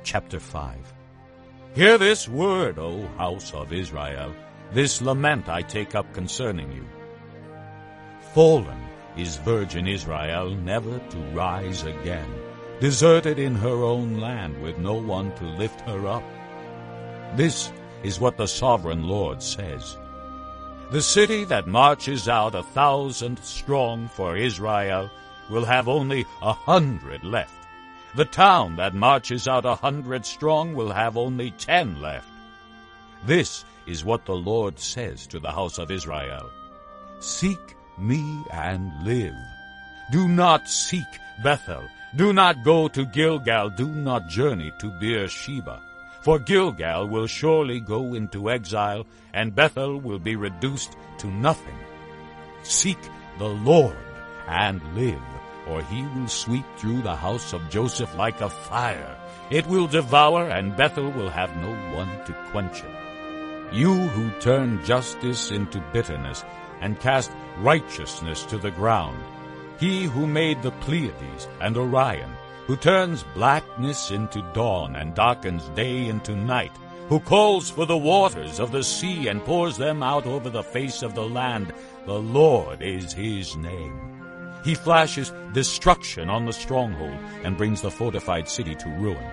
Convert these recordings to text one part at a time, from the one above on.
Chapter 5. Hear this word, O house of Israel, this lament I take up concerning you. Fallen is virgin Israel, never to rise again, deserted in her own land, with no one to lift her up. This is what the sovereign Lord says. The city that marches out 1,000 strong for Israel will have only 100 left. The town that marches out 100 strong will have only 10 left. This is what the Lord says to the house of Israel. Seek me and live. Do not seek Bethel. Do not go to Gilgal. Do not journey to Beersheba. For Gilgal will surely go into exile, and Bethel will be reduced to nothing. Seek the Lord and live, or he will sweep through the house of Joseph like a fire. It will devour, and Bethel will have no one to quench it. You who turn justice into bitterness and cast righteousness to the ground, he who made the Pleiades and Orion, who turns blackness into dawn and darkens day into night, who calls for the waters of the sea and pours them out over the face of the land, the Lord is his name. He flashes destruction on the stronghold and brings the fortified city to ruin.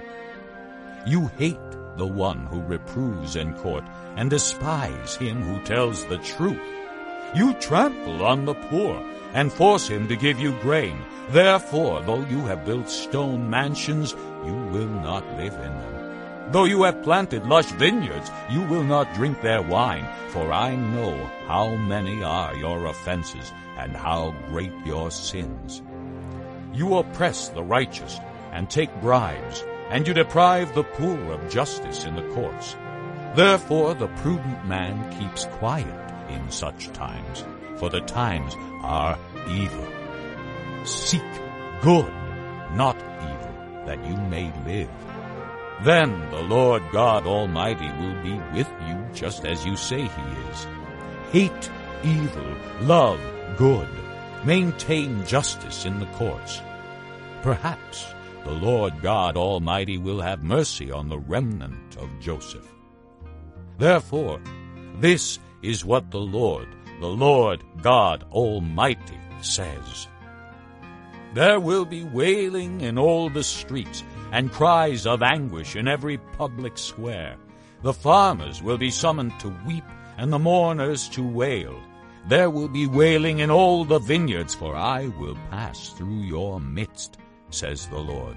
You hate the one who reproves in court and despise him who tells the truth. You trample on the poor and force him to give you grain. Therefore, though you have built stone mansions, you will not live in them. Though you have planted lush vineyards, you will not drink their wine. For I know how many are your offenses and how great your sins. You oppress the righteous and take bribes, and you deprive the poor of justice in the courts. Therefore the prudent man keeps quiet in such times, for the times are evil. Seek good, not evil, that you may live. Then the Lord God Almighty will be with you just as you say he is. Hate evil, love good, maintain justice in the courts. Perhaps the Lord God Almighty will have mercy on the remnant of Joseph. Therefore, this is what the Lord God Almighty says. There will be wailing in all the streets, and cries of anguish in every public square. The farmers will be summoned to weep, and the mourners to wail. There will be wailing in all the vineyards, for I will pass through your midst, says the Lord.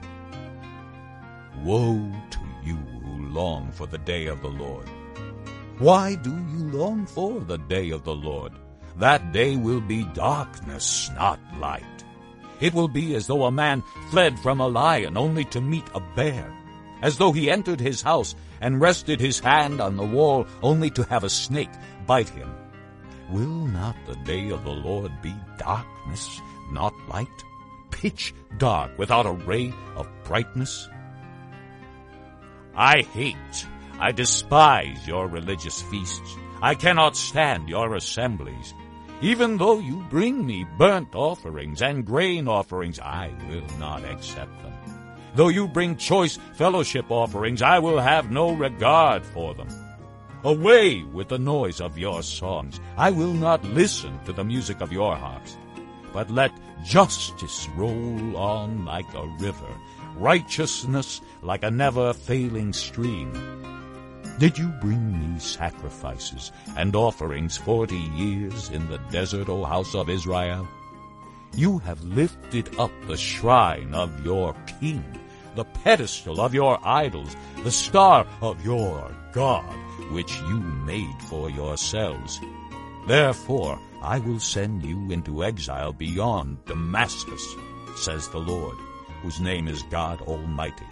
Woe to you who long for the day of the Lord. Why do you long for the day of the Lord? That day will be darkness, not light. It will be as though a man fled from a lion only to meet a bear, as though he entered his house and rested his hand on the wall only to have a snake bite him. Will not the day of the Lord be darkness, not light, pitch dark without a ray of brightness? I despise your religious feasts. I cannot stand your assemblies. Even though you bring me burnt offerings and grain offerings, I will not accept them. Though you bring choice fellowship offerings, I will have no regard for them. Away with the noise of your songs. I will not listen to the music of your harps. But let justice roll on like a river, righteousness like a never-failing stream. Did you bring me sacrifices and offerings 40 years in the desert, O house of Israel? You have lifted up the shrine of your king, the pedestal of your idols, the star of your God, which you made for yourselves. Therefore I will send you into exile beyond Damascus, says the Lord, whose name is God Almighty.